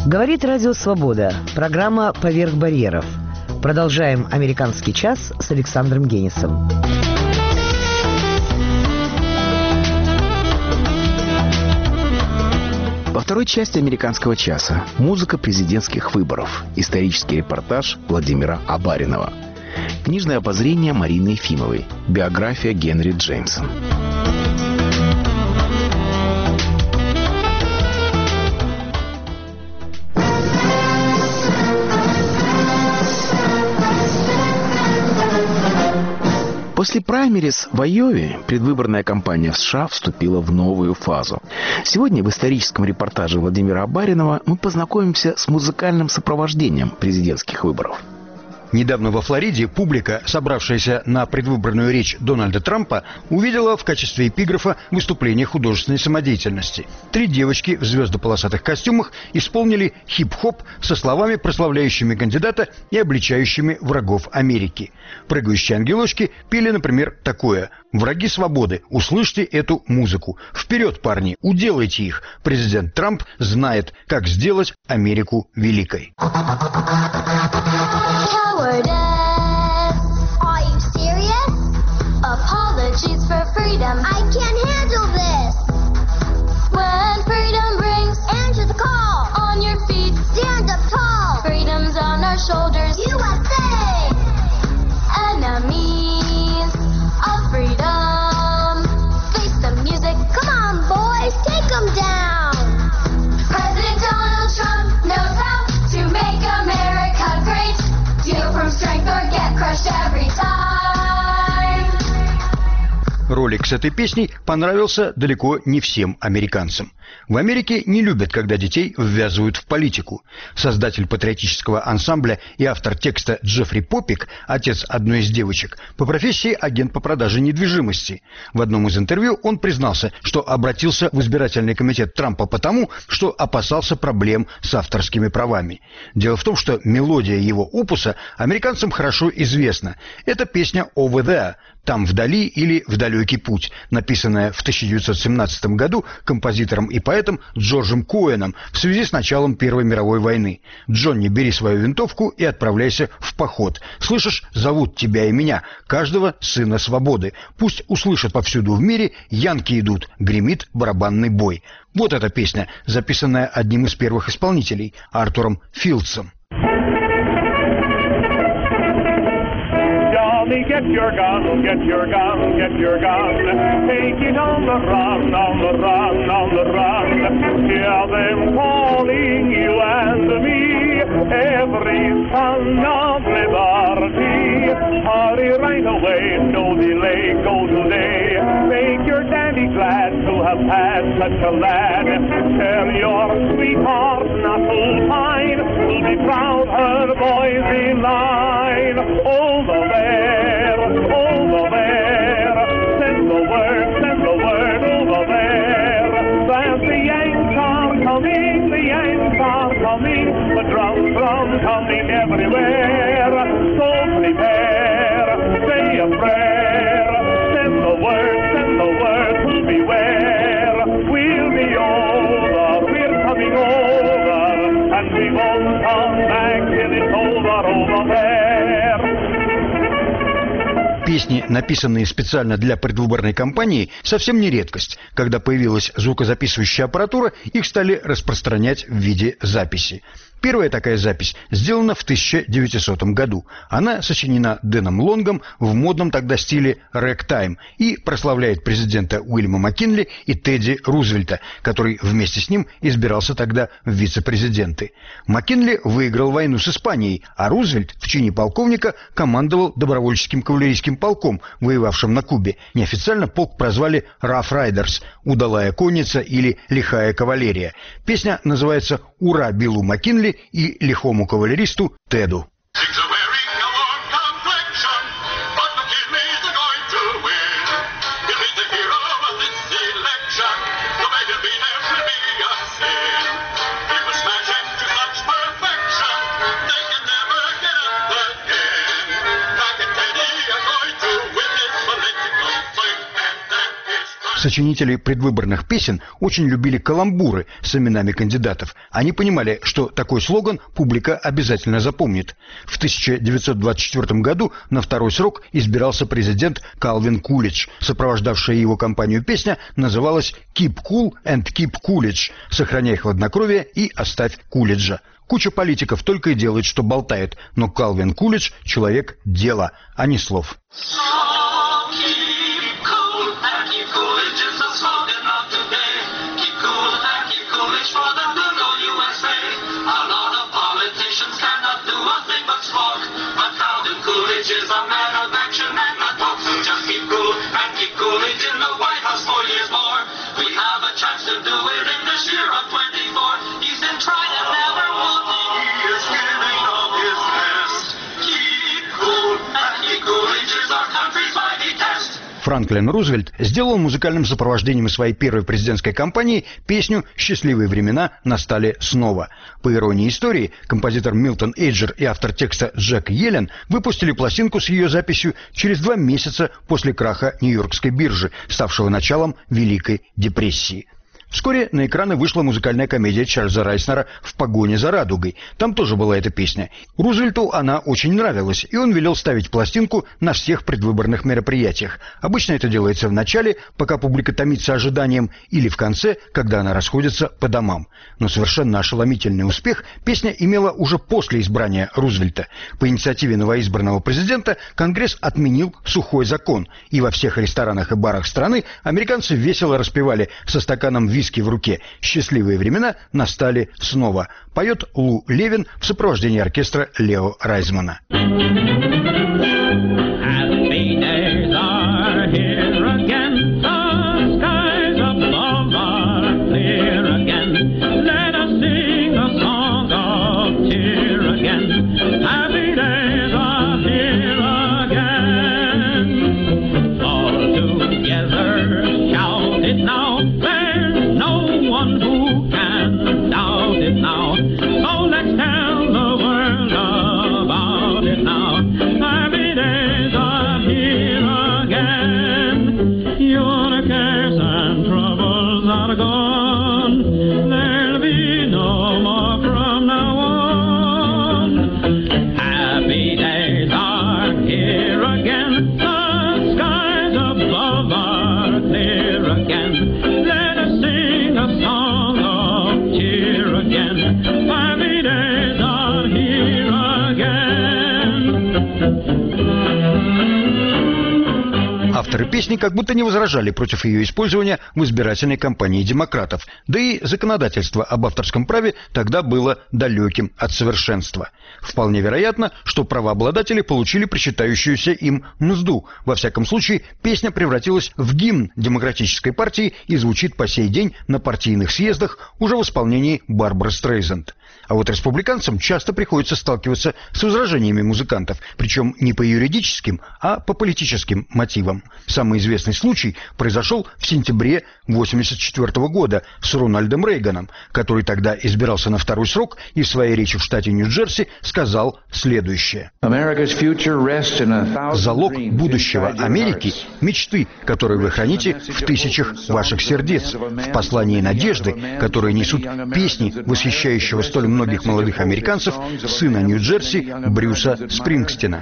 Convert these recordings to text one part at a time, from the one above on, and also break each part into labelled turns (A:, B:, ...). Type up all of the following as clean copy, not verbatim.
A: Говорит Радио Свобода. Программа «Поверх барьеров». Продолжаем «Американский час» с Александром Генисом.
B: Во второй части «Американского часа» музыка президентских выборов, исторический репортаж Владимира Абаринова, книжное обозрение Марины Ефимовой, биография Генри Джеймса. После праймериз в Айове предвыборная кампания в США вступила в новую фазу. Сегодня в историческом репортаже Владимира Абаринова мы познакомимся с музыкальным сопровождением президентских выборов.
C: Недавно во Флориде публика, собравшаяся на предвыборную речь Дональда Трампа, увидела в качестве эпиграфа выступление художественной самодеятельности. 3 девочки в звездополосатых костюмах исполнили хип-хоп со словами, прославляющими кандидата и обличающими врагов Америки. Прыгающие ангелочки пели, например, такое: «Враги свободы, услышьте эту музыку. Вперед, парни, уделайте их. Президент Трамп знает, как сделать Америку великой».
D: Are you serious? Apologies for freedom. I can't handle this. When freedom brings, answer the call. On your feet, stand up tall. Freedom's on our shoulders. USA! Enemies of freedom. Face the music. Come on, boys, take them down. President Donald Trump knows how to make America great. Steal from strength or get crushed every time.
C: Ролик с этой песней понравился далеко не всем американцам. В Америке не любят, когда детей ввязывают в политику. Создатель патриотического ансамбля и автор текста Джеффри Попик, отец одной из девочек, по профессии агент по продаже недвижимости. В одном из интервью он признался, что обратился в избирательный комитет Трампа потому, что опасался проблем с авторскими правами. Дело в том, что мелодия его опуса американцам хорошо известна. Это песня «Over There», «Там вдали» или «В далекий путь», написанная в 1917 году композитором и поэтом Джорджем Коэном в связи с началом Первой мировой войны. «Джонни, бери свою винтовку и отправляйся в поход. Слышишь, зовут тебя и меня, каждого сына свободы. Пусть услышат повсюду в мире, янки идут, гремит барабанный бой». Вот эта песня, записанная одним из первых исполнителей, Артуром Филдсом.
E: Get your gun, get your gun, get your gun. Take it on the run, on the run, on the run. Hear them calling you and me, every son of liberty. Hurry right away, no delay, go today. Make your daddy glad to have had such a lad. Tell your sweetheart not to pine, we'll be proud her boys in line. Over there, over there, send the word over there, that the Yanks are coming, the Yanks are coming, the drums coming everywhere, so prepare, say a prayer, send the word to beware, we'll be over, we're coming over, and we won't come back till it's over there.
C: Песни, написанные специально для предвыборной кампании, совсем не редкость. Когда появилась звукозаписывающая аппаратура, их стали распространять в виде записи. Первая такая запись сделана в 1900 году. Она сочинена Дэном Лонгом в модном тогда стиле рэктайм и прославляет президента Уильяма Маккинли и Тедди Рузвельта, который вместе с ним избирался тогда в вице-президенты. Маккинли выиграл войну с Испанией, а Рузвельт в чине полковника командовал добровольческим кавалерийским полком, воевавшим на Кубе. Неофициально полк прозвали «Rough Riders» – «Удалая конница» или «Лихая кавалерия». Песня называется «Ура Биллу Маккинли» и лихому кавалеристу Теду. Сочинители предвыборных песен очень любили каламбуры с именами кандидатов. Они понимали, что такой слоган публика обязательно запомнит. В 1924 году на второй срок избирался президент Калвин Кулидж. Сопровождавшая его кампанию песня называлась «Keep cool and keep Coolidge» – «Сохраняй хладнокровие и оставь Кулиджа». Куча политиков только и делает, что болтает, но Калвин Кулидж – человек дела, а не слов. Франклин Рузвельт сделал музыкальным сопровождением своей первой президентской кампании песню «Счастливые времена настали снова». По иронии истории, композитор Милтон Эйджер и автор текста Джек Йеллен выпустили пластинку с ее записью через 2 месяца после краха Нью-Йоркской биржи, ставшего началом Великой депрессии. Вскоре на экраны вышла музыкальная комедия Чарльза Райснера «В погоне за радугой». Там тоже была эта песня. Рузвельту она очень нравилась, и он велел ставить пластинку на всех предвыборных мероприятиях. Обычно это делается в начале, пока публика томится ожиданием, или в конце, когда она расходится по домам. Но совершенно ошеломительный успех песня имела уже после избрания Рузвельта. По инициативе новоизбранного президента Конгресс отменил сухой закон, и во всех ресторанах и барах страны американцы весело распевали со стаканом виски в руке. «Счастливые времена настали снова». Поет Лу Левин в сопровождении оркестра Лео Райзмана. Авторы песни как будто не возражали против ее использования в избирательной кампании демократов, да и законодательство об авторском праве тогда было далеким от совершенства. Вполне вероятно, что правообладатели получили причитающуюся им мзду. Во всяком случае, песня превратилась в гимн демократической партии и звучит по сей день на партийных съездах уже в исполнении Барбары Стрейзанд. А вот республиканцам часто приходится сталкиваться с возражениями музыкантов, причем не по юридическим, а по политическим мотивам. Самый известный случай произошел в сентябре 1984 года с Рональдом Рейганом, который тогда избирался на второй срок и в своей речи в штате Нью-Джерси сказал следующее. «Залог будущего Америки – мечты, которые вы храните в тысячах ваших сердец, в послании надежды, которые несут песни восхищающего столь многих молодых американцев, сына Нью-Джерси Брюса Спрингстина».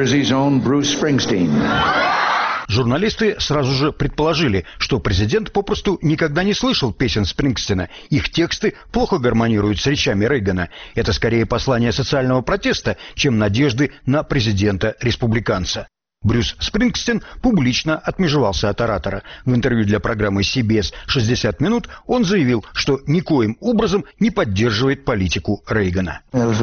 C: Журналисты сразу же предположили, что президент попросту никогда не слышал песен Спрингстина. Их тексты плохо гармонируют с речами Рейгана. Это скорее послание социального протеста, чем надежды на президента-республиканца. Брюс Спрингстин публично отмежевался от оратора. В интервью для программы CBS «60 минут» он заявил, что никоим образом не поддерживает политику Рейгана.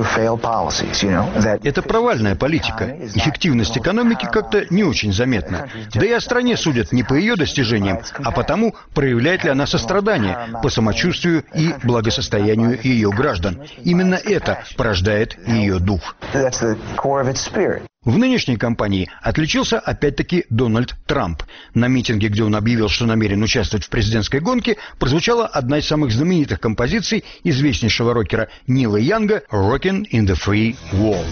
C: Это провальная политика. Эффективность экономики как-то не очень заметна. Да и о стране судят не по ее достижениям, а по тому, проявляет ли она сострадание по самочувствию и благосостоянию ее граждан. Именно это порождает ее дух. В нынешней кампании отличился опять-таки Дональд Трамп. На митинге, где он объявил, что намерен участвовать в президентской гонке, прозвучала одна из самых знаменитых композиций известнейшего рокера Нила Янга «Rockin' in the Free World».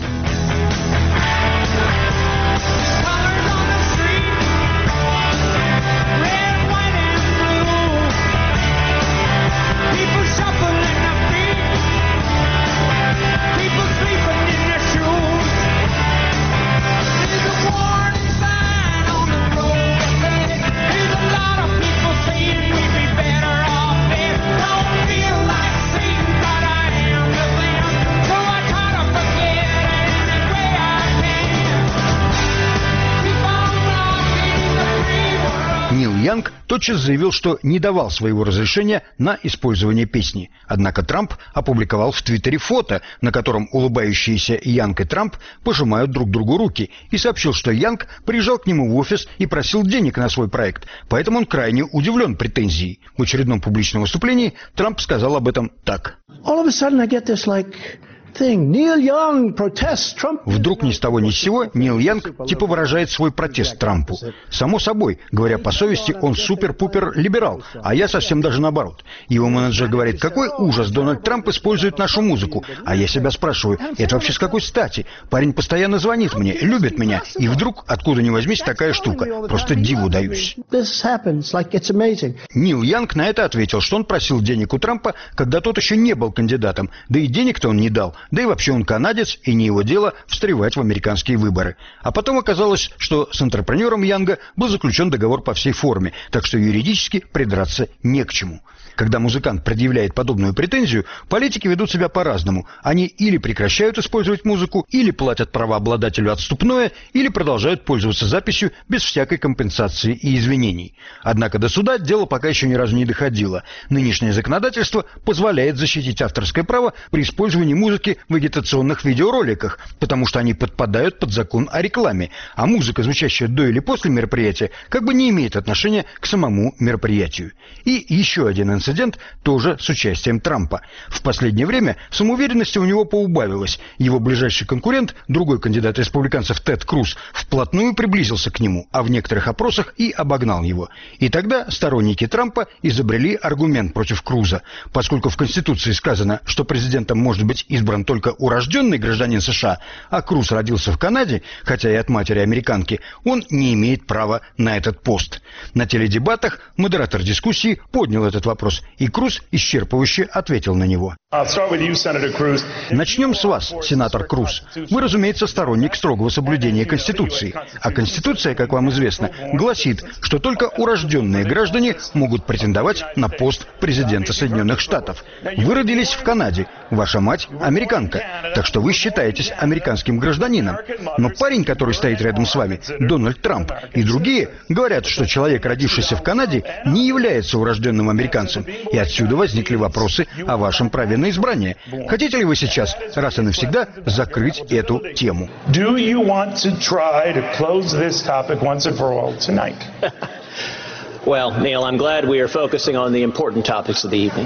C: тотчас заявил, что не давал своего разрешения на использование песни. Однако Трамп опубликовал в Твиттере фото, на котором улыбающиеся Янг и Трамп пожимают друг другу руки, и сообщил, что Янг приезжал к нему в офис и просил денег на свой проект, поэтому он крайне удивлен претензией. В очередном публичном выступлении Трамп сказал об этом так. Вдруг ни с того ни с сего Нил Янг типа выражает свой протест Трампу. Само собой, говоря по совести, он супер-пупер либерал, а я совсем даже наоборот. Его менеджер говорит: какой ужас, Дональд Трамп использует нашу музыку. А я себя спрашиваю, это вообще с какой стати? Парень постоянно звонит мне, любит меня, и вдруг, откуда ни возьмись, такая штука. Просто диву даюсь. Нил Янг на это ответил, что он просил денег у Трампа, когда тот еще не был кандидатом, да и денег-то он не дал. Да и вообще он канадец, и не его дело встревать в американские выборы. А потом оказалось, что с антрепренером Янга был заключен договор по всей форме, так что юридически придраться не к чему. Когда музыкант предъявляет подобную претензию, политики ведут себя по-разному. Они или прекращают использовать музыку, или платят правообладателю отступное, или продолжают пользоваться записью без всякой компенсации и извинений. Однако до суда дело пока еще ни разу не доходило. Нынешнее законодательство позволяет защитить авторское право при использовании музыки в агитационных видеороликах, потому что они подпадают под закон о рекламе, а музыка, звучащая до или после мероприятия, как бы не имеет отношения к самому мероприятию. И еще один инцидент, тоже с участием Трампа. В последнее время самоуверенности у него поубавилось. Его ближайший конкурент, другой кандидат республиканцев Тед Круз, вплотную приблизился к нему, а в некоторых опросах и обогнал его. И тогда сторонники Трампа изобрели аргумент против Круза. Поскольку в Конституции сказано, что президентом может быть избран только урожденный гражданин США, а Круз родился в Канаде, хотя и от матери американки, он не имеет права на этот пост. На теледебатах модератор дискуссии поднял этот вопрос, и Круз исчерпывающе ответил на него. Начнем с вас, сенатор Круз. Вы, разумеется, сторонник строгого соблюдения Конституции. А Конституция, как вам известно, гласит, что только урожденные граждане могут претендовать на пост президента Соединенных Штатов. Вы родились в Канаде, ваша мать американка, так что вы считаетесь американским гражданином. Но парень, который стоит рядом с вами, Дональд Трамп, и другие говорят, что человек, родившийся в Канаде, не является урожденным американцем, и отсюда возникли вопросы о вашем праве на избрание. Хотите ли вы сейчас, раз и навсегда, закрыть эту тему?
F: Well, Neil, I'm glad we are focusing on the important topics of the evening.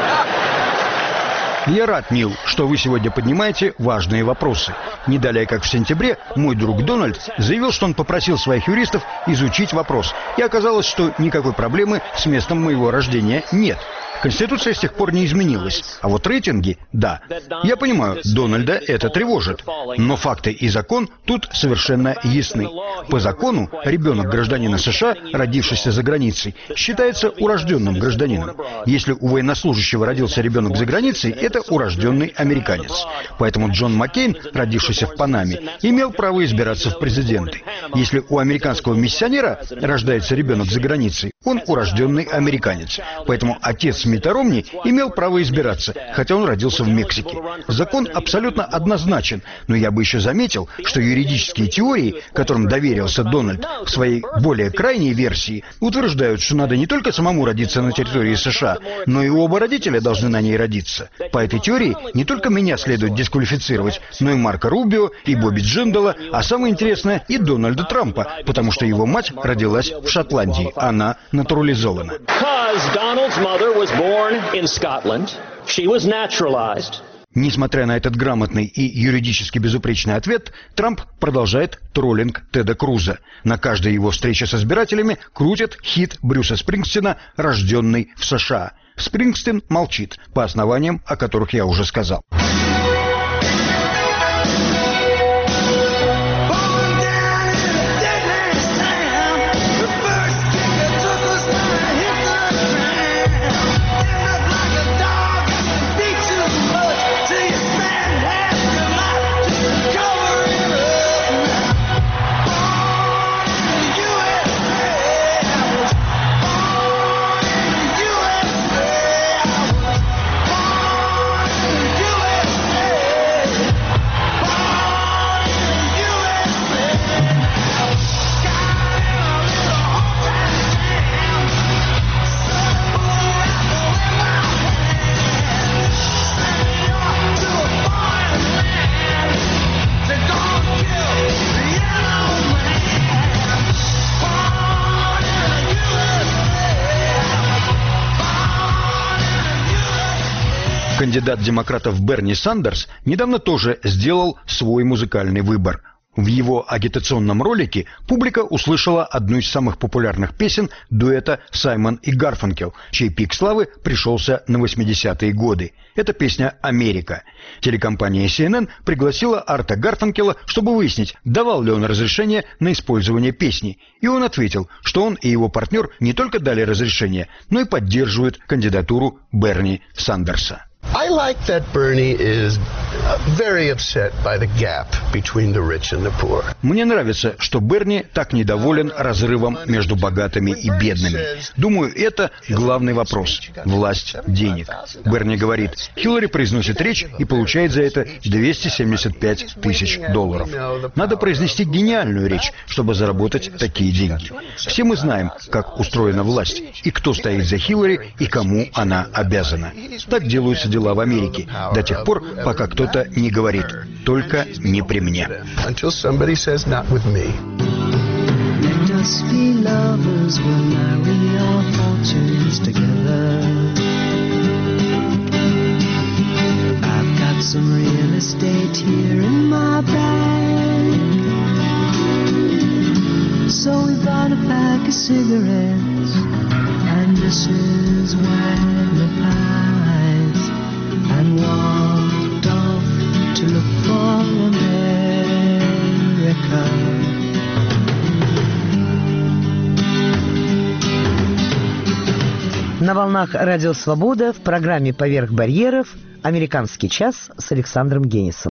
C: Я рад, Нил, что вы сегодня поднимаете важные вопросы. Не далее, как в сентябре, мой друг Дональд заявил, что он попросил своих юристов изучить вопрос. И оказалось, что никакой проблемы с местом моего рождения нет. Конституция с тех пор не изменилась, а вот рейтинги – да. Я понимаю, Дональда это тревожит, но факты и закон тут совершенно ясны. По закону ребенок гражданина США, родившийся за границей, считается урожденным гражданином. Если у военнослужащего родился ребенок за границей, это урожденный американец. Поэтому Джон Маккейн, родившийся в Панаме, имел право избираться в президенты. Если у американского миссионера рождается ребенок за границей, он урожденный американец. Поэтому отец Митта Ромни имел право избираться, хотя он родился в Мексике. Закон абсолютно однозначен, но я бы еще заметил, что юридические теории, которым доверился Дональд в своей более крайней версии, утверждают, что надо не только самому родиться на территории США, но и оба родителя должны на ней родиться. По этой теории не только меня следует дисквалифицировать, но и Марко Рубио, и Бобби Джиндала, а самое интересное и Дональда Трампа, потому что его мать родилась в Шотландии. Она натурализована. Несмотря на этот грамотный и юридически безупречный ответ, Трамп продолжает троллинг Теда Круза. На каждой его встрече с избирателями крутят хит Брюса Спрингстина «Рожденный в США». Спрингстин молчит, по основаниям, о которых я уже сказал. Кандидат демократов Берни Сандерс недавно тоже сделал свой музыкальный выбор. В его агитационном ролике публика услышала одну из самых популярных песен дуэта Саймон и Гарфанкел, чей пик славы пришелся на 80-е годы. Это песня «Америка». Телекомпания CNN пригласила Арта Гарфанкела, чтобы выяснить, давал ли он разрешение на использование песни. И он ответил, что он и его партнер не только дали разрешение, но и поддерживают кандидатуру Берни Сандерса.
G: I like that Bernie is very upset by the gap between the rich and the poor.
C: Мне нравится, что Берни так недоволен разрывом между богатыми и бедными. Думаю, это главный вопрос – власть денег. Берни говорит, Хиллари произносит речь и получает за это $275 тысяч. Надо произнести гениальную речь, чтобы заработать такие деньги. Все мы знаем, как устроена власть, и кто стоит за Хиллари, и кому она обязана. Так делаются дела в Америке до тех пор, пока кто-то не говорит «только не при мне».
H: And walked off to look for America.
A: На волнах Радио Свобода в программе «Поверх барьеров» «Американский час» с Александром Генисом.